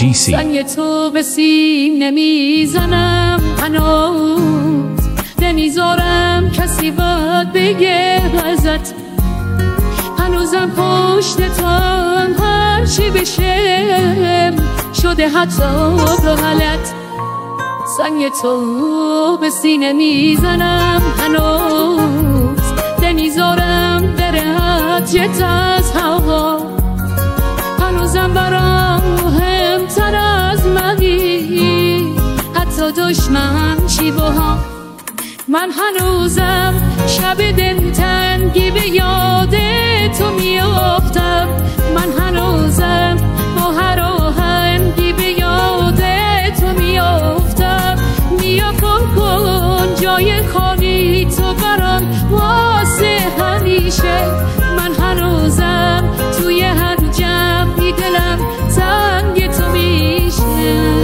NGC. سنگ تو به سینه میزنم، هنوز نمیذارم کسی باید بگه ازت، هنوزم پشت تو هر چی بشه شده حتی غلط. سنگ تو به سینه میزنم، هنوز نمیذارم بره حجت از هوا، هنوزم برام مهمتر از منی حتی دشمن چی باها. من هنوزم شب دلتنگی به یاد تو میافتم، من هنوزم با هر آهنگی به یاد تو میافتم. بیا پر کن جای خالی تو برام واسه همیشه، من هنوزم توی هر جمعی دلم تنگ تو میشه.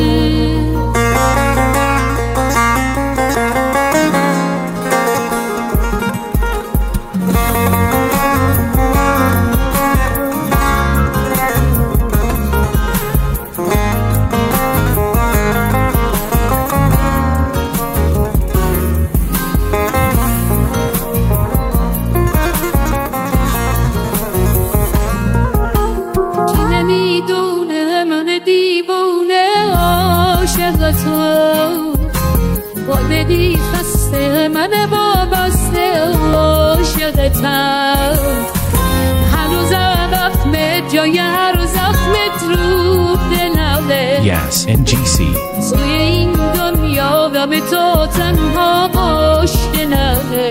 وادی خسته من وابسته عاشقتم، هنوزم زخمت جای هر زخمت رو دلمه. Yes, NGC. توی این دنیا و به تو تنها مشکلمه،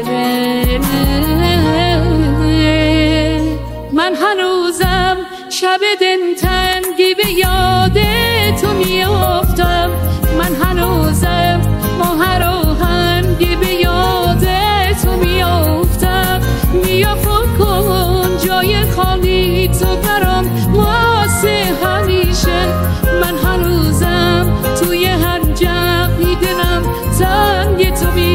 من هنوزم شب دلتنگی به یاد تو میافتم، من هنوزم با هر آهنگی به یاد تو میافتم. بیا پر کن جای خالی تو برام واسه همیشه، من هنوزم توی هر جمعی دلم تنگ تو